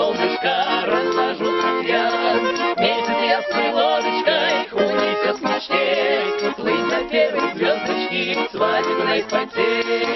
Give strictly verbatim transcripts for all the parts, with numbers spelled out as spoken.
солнышко разложу я. Месяц ясной ложечкой унесет мечте, плыть до первой звездочки в свадебной фате.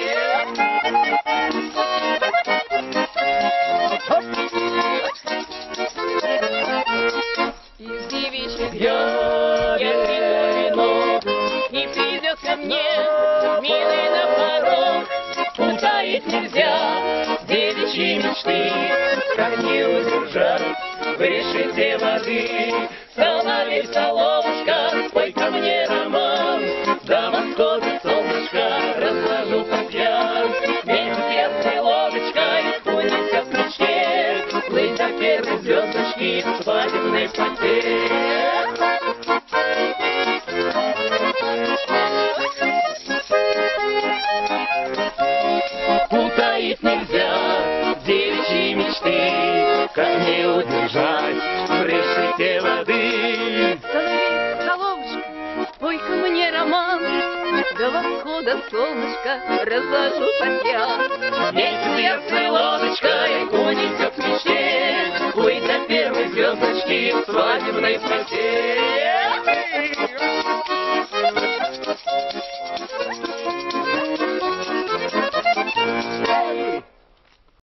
Из девичьих я вино, и придет ко мне милый на порог. Утаить нельзя девичьи мечты, как не удержать в решете воды. Соловей, соловушка, спой ко мне роман, до восхода солнышко разложу я. Месяц ясной ложечкой унесет в мечте, плыть до первой звездочки в свадебной фате. Утаить нельзя девичьи мечты, как не удержать в решете воды. Соловей, соловушка, спой ко мне роман, до восхода солнышко разложу я. Месяц ясной лодочкой унесет в мечте, плыть до первой звездочки в свадебной фате.